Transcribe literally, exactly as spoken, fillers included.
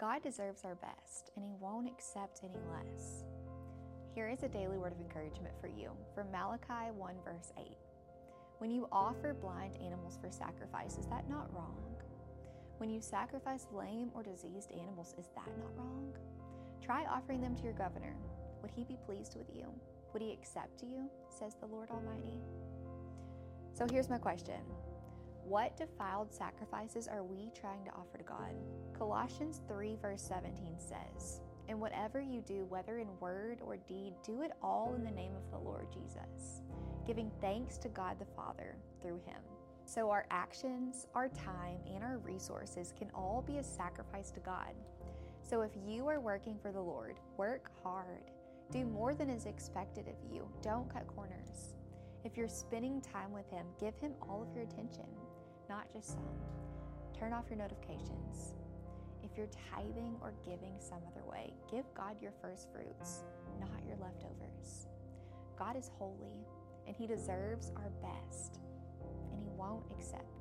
God deserves our best, and He won't accept any less. Here is a daily word of encouragement for you from Malachi one verse eight. When you offer blind animals for sacrifice, is that not wrong? When you sacrifice lame or diseased animals, is that not wrong? Try offering them to your governor. Would he be pleased with you? Would he accept you, says the Lord Almighty? So here's my question. What defiled sacrifices are we trying to offer to God? Colossians three verse seventeen says, "And whatever you do, whether in word or deed, do it all in the name of the Lord Jesus, giving thanks to God the Father through Him." So our actions, our time, and our resources can all be a sacrifice to God. So if you are working for the Lord, work hard. Do more than is expected of you. Don't cut corners. If you're spending time with Him, give Him all of your attention, not just some. Turn off your notifications. If you're tithing or giving some other way, give God your first fruits, not your leftovers. God is holy, and He deserves our best, and He won't accept